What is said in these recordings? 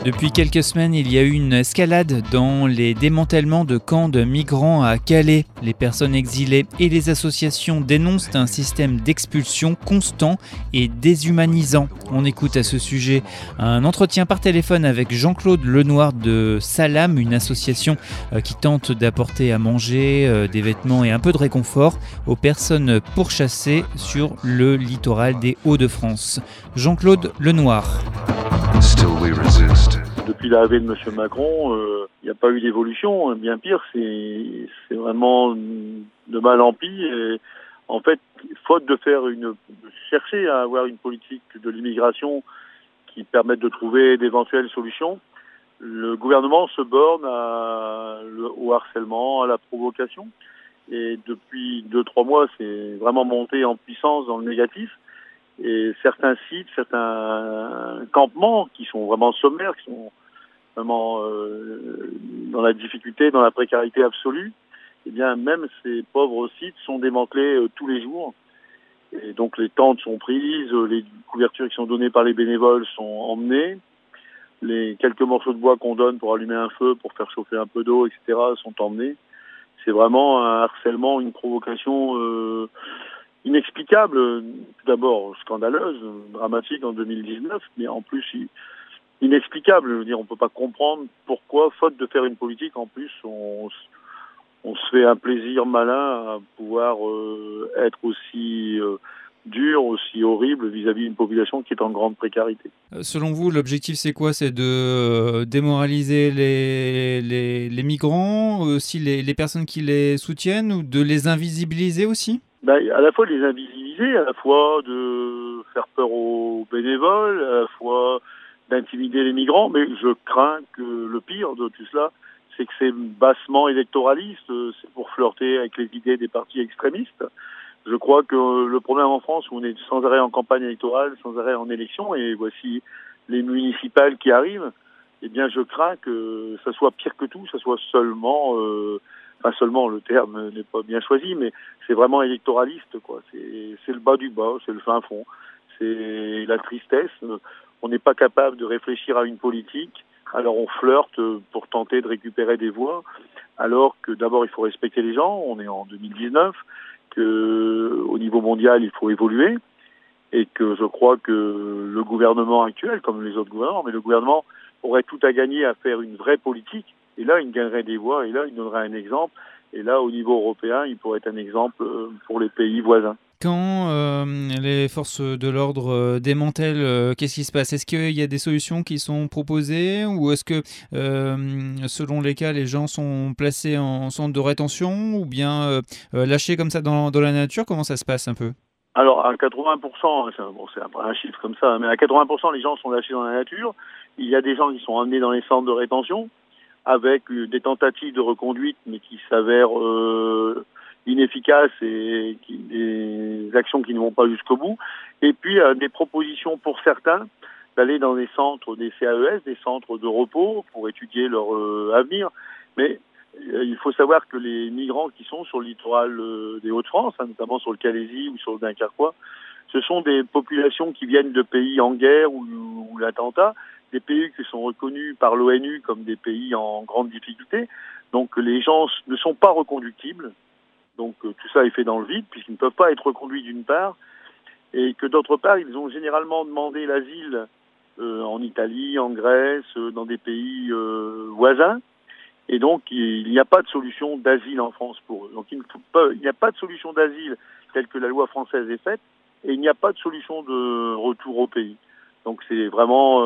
Depuis quelques semaines, il y a eu une escalade dans les démantèlements de camps de migrants à Calais. Les personnes exilées et les associations dénoncent un système d'expulsion constant et déshumanisant. On écoute à ce sujet un entretien par téléphone avec Jean-Claude Lenoir de Salam, une association qui tente d'apporter à manger, des vêtements et un peu de réconfort aux personnes pourchassées sur le littoral des Hauts-de-France. Jean-Claude Lenoir. Depuis l'arrivée de M. Macron, il n'y a pas eu d'évolution. Bien pire, c'est vraiment de mal en pis. Et en fait, faute de chercher à avoir une politique de l'immigration qui permette de trouver d'éventuelles solutions, le gouvernement se borne au harcèlement, à la provocation. Et depuis 2-3 mois, c'est vraiment monté en puissance dans le négatif. Et certains sites, certains campements qui sont vraiment sommaires, qui sont vraiment dans la difficulté, dans la précarité absolue, eh bien même ces pauvres sites sont démantelés tous les jours. Et donc les tentes sont prises, les couvertures qui sont données par les bénévoles sont emmenées, les quelques morceaux de bois qu'on donne pour allumer un feu, pour faire chauffer un peu d'eau, etc. sont emmenés. C'est vraiment un harcèlement, une provocation inexplicable, tout d'abord scandaleuse, dramatique en 2019, mais en plus inexplicable. Je veux dire, on peut pas comprendre pourquoi, faute de faire une politique, en plus, on se fait un plaisir malin à pouvoir être aussi dur, aussi horrible vis-à-vis d'une population qui est en grande précarité. Selon vous, l'objectif c'est quoi? C'est de démoraliser les migrants, aussi les personnes qui les soutiennent, ou de les invisibiliser aussi? À la fois de les invisibiliser, à la fois de faire peur aux bénévoles, à la fois d'intimider les migrants, mais je crains que le pire de tout cela, c'est que c'est bassement électoraliste, c'est pour flirter avec les idées des partis extrémistes. Je crois que le problème en France, où on est sans arrêt en campagne électorale, sans arrêt en élection, et voici les municipales qui arrivent, eh bien je crains que ça soit pire que tout, ça soit seulement... Pas seulement, le terme n'est pas bien choisi, mais c'est vraiment électoraliste, quoi. C'est le bas du bas, c'est le fin fond, c'est la tristesse. On n'est pas capable de réfléchir à une politique, alors on flirte pour tenter de récupérer des voix, alors que d'abord il faut respecter les gens, on est en 2019, qu'au niveau mondial il faut évoluer, et que je crois que le gouvernement actuel, comme les autres gouvernements, mais le gouvernement aurait tout à gagner à faire une vraie politique. Et là, il gagnerait des voix, et là, il donnerait un exemple. Et là, au niveau européen, il pourrait être un exemple pour les pays voisins. Quand les forces de l'ordre démantèlent, qu'est-ce qui se passe? Est-ce qu'il y a des solutions qui sont proposées, ou est-ce que, selon les cas, les gens sont placés en centre de rétention, ou bien lâchés comme ça dans la nature? Comment ça se passe un peu? Alors, à 80%, c'est un chiffre comme ça, mais à 80%, les gens sont lâchés dans la nature. Il y a des gens qui sont emmenés dans les centres de rétention, avec des tentatives de reconduite, mais qui s'avèrent inefficaces, et des actions qui ne vont pas jusqu'au bout. Et puis des propositions pour certains d'aller dans des centres, des CAES, des centres de repos, pour étudier leur avenir. Mais il faut savoir que les migrants qui sont sur le littoral des Hauts-de-France, notamment sur le Calaisis ou sur le Dunkerquois, ce sont des populations qui viennent de pays en guerre ou l'attentat, des pays qui sont reconnus par l'ONU comme des pays en grande difficulté. Donc les gens ne sont pas reconductibles. Donc tout ça est fait dans le vide, puisqu'ils ne peuvent pas être reconduits d'une part, et que d'autre part, ils ont généralement demandé l'asile en Italie, en Grèce, dans des pays voisins. Et donc il n'y a pas de solution d'asile en France pour eux. Donc il n'y a pas de solution d'asile telle que la loi française est faite, et il n'y a pas de solution de retour au pays. Donc c'est vraiment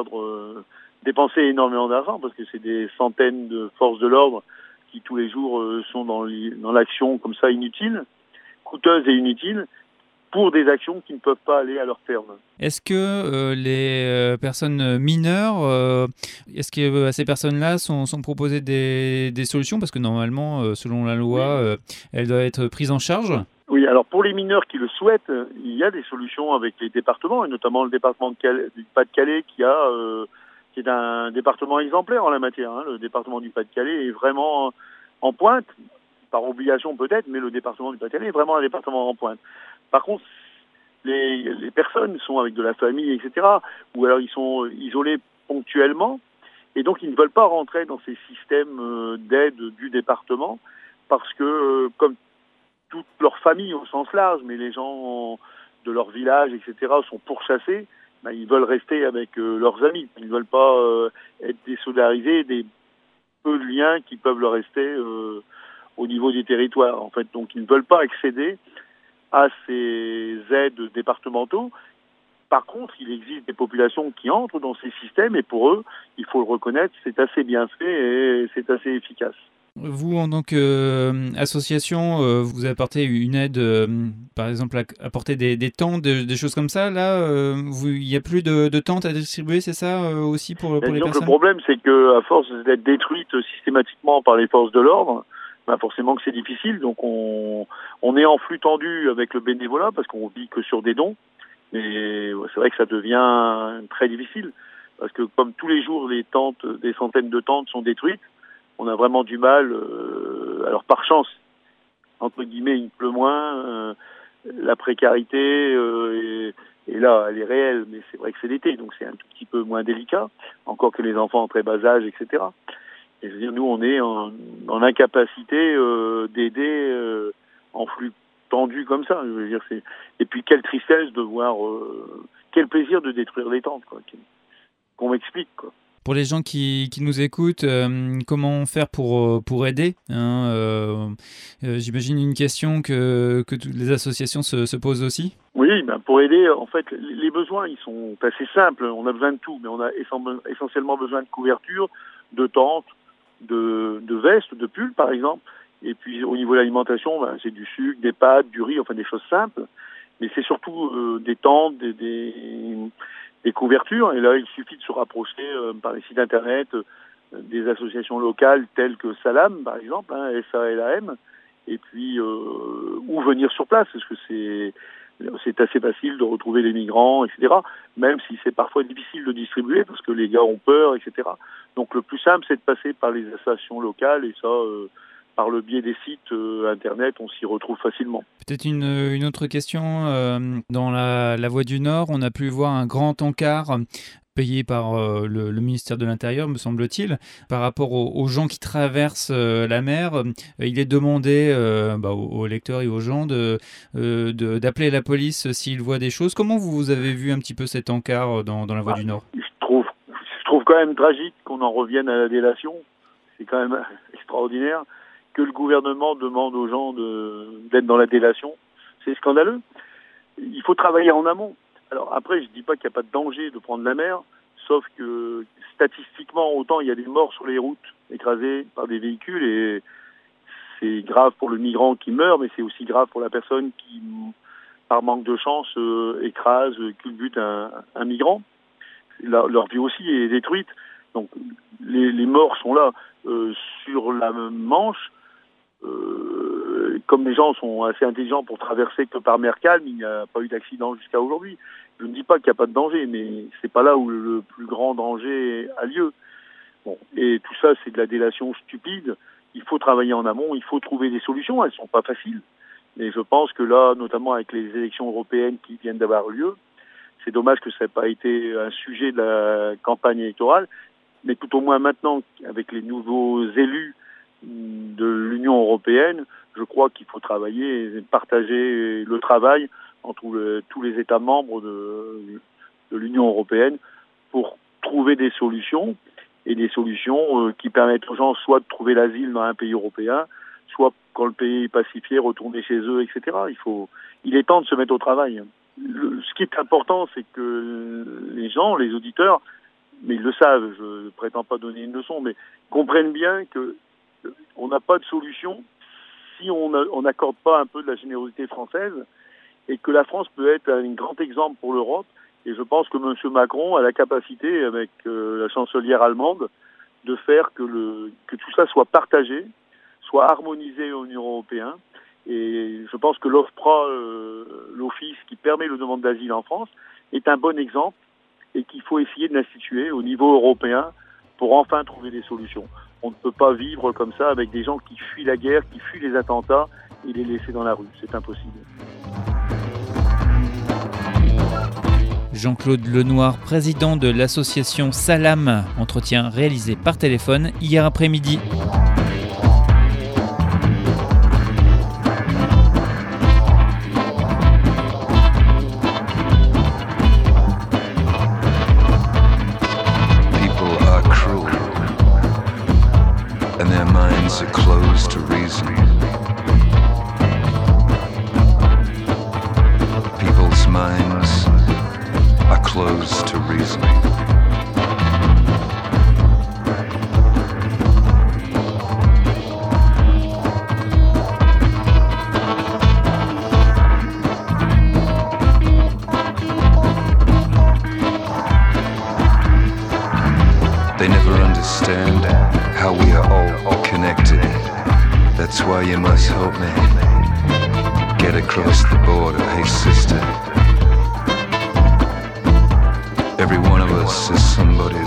dépenser énormément d'argent, parce que c'est des centaines de forces de l'ordre qui tous les jours sont dans l'action comme ça, inutile, coûteuse et inutile, pour des actions qui ne peuvent pas aller à leur terme. Est-ce que les personnes mineures, est-ce que à ces personnes-là sont proposées des solutions? Parce que normalement, selon la loi, elles doivent être prises en charge. Oui, alors pour les mineurs qui le souhaitent, il y a des solutions avec les départements, et notamment le département du Pas-de-Calais qui est un département exemplaire en la matière. Le département du Pas-de-Calais est vraiment en pointe, par obligation peut-être, mais le département du Pas-de-Calais est vraiment un département en pointe. Par contre, les personnes sont avec de la famille, etc., ou alors ils sont isolés ponctuellement, et donc ils ne veulent pas rentrer dans ces systèmes d'aide du département, parce que comme toute leur famille au sens large, mais les gens de leur village, etc., sont pourchassés, ils veulent rester avec leurs amis. Ils ne veulent pas être désolidarisés des peu de liens qui peuvent leur rester au niveau des territoires. En fait, donc ils ne veulent pas accéder à ces aides départementaux. Par contre, il existe des populations qui entrent dans ces systèmes et pour eux, il faut le reconnaître, c'est assez bien fait et c'est assez efficace. Vous, en tant qu'association, vous apportez une aide, par exemple, apporter des tentes, des choses comme ça. Là, il n'y a plus de tentes à distribuer, c'est ça aussi pour les personnes ? Le problème, c'est qu'à force d'être détruite systématiquement par les forces de l'ordre, forcément que c'est difficile. Donc on est en flux tendu avec le bénévolat parce qu'on vit que sur des dons. Mais c'est vrai que ça devient très difficile parce que comme tous les jours, les tentes, des centaines de tentes sont détruites, on a vraiment du mal. Alors par chance, entre guillemets, il pleut moins, la précarité est là, elle est réelle, mais c'est vrai que c'est l'été, donc c'est un tout petit peu moins délicat, encore que les enfants en très bas âge, etc. Et je veux dire, nous, on est en incapacité d'aider en flux tendu comme ça. Je veux dire, et puis quelle tristesse de voir, quel plaisir de détruire les tentes, quoi, qu'on m'explique, quoi. Pour les gens qui nous écoutent, comment faire pour aider, j'imagine une question que toutes les associations se posent aussi. Oui, pour aider, en fait, les besoins, ils sont assez simples. On a besoin de tout, mais on a essentiellement besoin de couverture, de tentes, de vestes, de pulls, par exemple. Et puis, au niveau de l'alimentation, c'est du sucre, des pâtes, du riz, enfin des choses simples. Mais c'est surtout des tentes, des couvertures, et là il suffit de se rapprocher par les sites internet des associations locales telles que Salam par exemple, SALAM, et puis ou venir sur place parce que c'est assez facile de retrouver les migrants, etc. Même si c'est parfois difficile de distribuer parce que les gars ont peur, etc. Donc le plus simple c'est de passer par les associations locales et ça par le biais des sites internet, on s'y retrouve facilement. Peut-être une autre question. Dans la Voie du Nord, on a pu voir un grand encart payé par le ministère de l'Intérieur, me semble-t-il, par rapport aux gens qui traversent la mer. Il est demandé aux lecteurs et aux gens d'appeler la police s'ils voient des choses. Comment vous avez vu un petit peu cet encart dans la Voie du Nord ? Je trouve quand même tragique qu'on en revienne à la délation. C'est quand même extraordinaire que le gouvernement demande aux gens d'être dans la délation. C'est scandaleux. Il faut travailler en amont. Alors après, je dis pas qu'il n'y a pas de danger de prendre la mer, sauf que statistiquement, autant il y a des morts sur les routes écrasées par des véhicules et c'est grave pour le migrant qui meurt, mais c'est aussi grave pour la personne qui, par manque de chance, écrase, culbute un migrant. Leur vie aussi est détruite. Donc les morts sont là. Sur la Manche, comme les gens sont assez intelligents pour traverser que par mer calme, il n'y a pas eu d'accident jusqu'à aujourd'hui. Je ne dis pas qu'il n'y a pas de danger, mais c'est pas là où le plus grand danger a lieu. Bon, et tout ça, c'est de la délation stupide. Il faut travailler en amont, il faut trouver des solutions. Elles sont pas faciles, mais je pense que là, notamment avec les élections européennes qui viennent d'avoir lieu, c'est dommage que ça n'ait pas été un sujet de la campagne électorale, mais tout au moins maintenant, avec les nouveaux élus de l'Union européenne, je crois qu'il faut travailler et partager le travail entre tous les États membres de l'Union européenne pour trouver des solutions, et des solutions qui permettent aux gens soit de trouver l'asile dans un pays européen, soit quand le pays est pacifié, retourner chez eux, etc. Il est temps de se mettre au travail. Ce qui est important, c'est que les gens, les auditeurs, mais ils le savent, je ne prétends pas donner une leçon, mais comprennent bien que on n'a pas de solution si on n'accorde pas un peu de la générosité française, et que la France peut être un grand exemple pour l'Europe. Et je pense que M. Macron a la capacité, avec la chancelière allemande, de faire que tout ça soit partagé, soit harmonisé au niveau européen. Et je pense que l'OFPRA, l'office qui permet le demande d'asile en France, est un bon exemple et qu'il faut essayer de l'instituer au niveau européen pour enfin trouver des solutions. On ne peut pas vivre comme ça avec des gens qui fuient la guerre, qui fuient les attentats et les laisser dans la rue. C'est impossible. Jean-Claude Lenoir, président de l'association Salam, entretien réalisé par téléphone hier après-midi. And their minds are closed to reason. People's minds are closed to reason. They never understand how we are all connected. That's why you must help me get across the border, hey sister. Every one of us is somebody